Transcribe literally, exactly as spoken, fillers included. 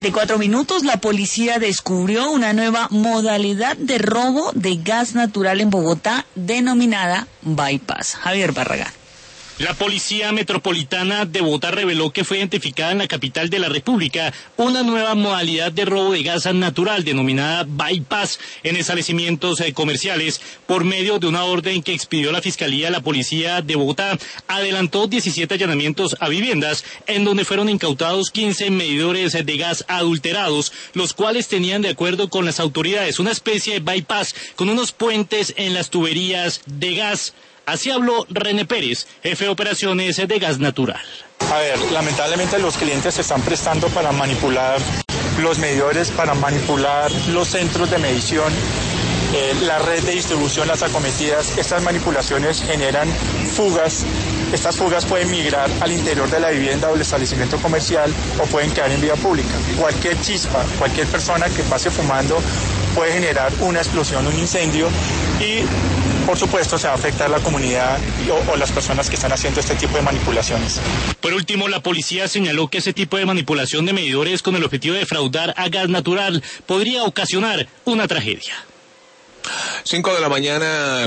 De cuatro minutos, la policía descubrió una nueva modalidad de robo de gas natural en Bogotá, denominada bypass. Javier Barragán. La Policía Metropolitana de Bogotá reveló que fue identificada en la capital de la República una nueva modalidad de robo de gas natural denominada bypass en establecimientos eh, comerciales por medio de una orden que expidió la Fiscalía de la Policía de Bogotá. Adelantó diecisiete allanamientos a viviendas en donde fueron incautados quince medidores de gas adulterados, los cuales tenían, de acuerdo con las autoridades, una especie de bypass con unos puentes en las tuberías de gas. Así habló René Pérez, jefe de operaciones de gas natural. A ver, lamentablemente los clientes se están prestando para manipular los medidores, para manipular los centros de medición, eh, la red de distribución, las acometidas. Estas manipulaciones generan fugas. Estas fugas pueden migrar al interior de la vivienda o del establecimiento comercial o pueden quedar en vía pública. Cualquier chispa, cualquier persona que pase fumando puede generar una explosión, un incendio y, por supuesto, se va a afectar la comunidad o, o las personas que están haciendo este tipo de manipulaciones. Por último, la policía señaló que ese tipo de manipulación de medidores con el objetivo de defraudar a gas natural podría ocasionar una tragedia. Cinco de la mañana.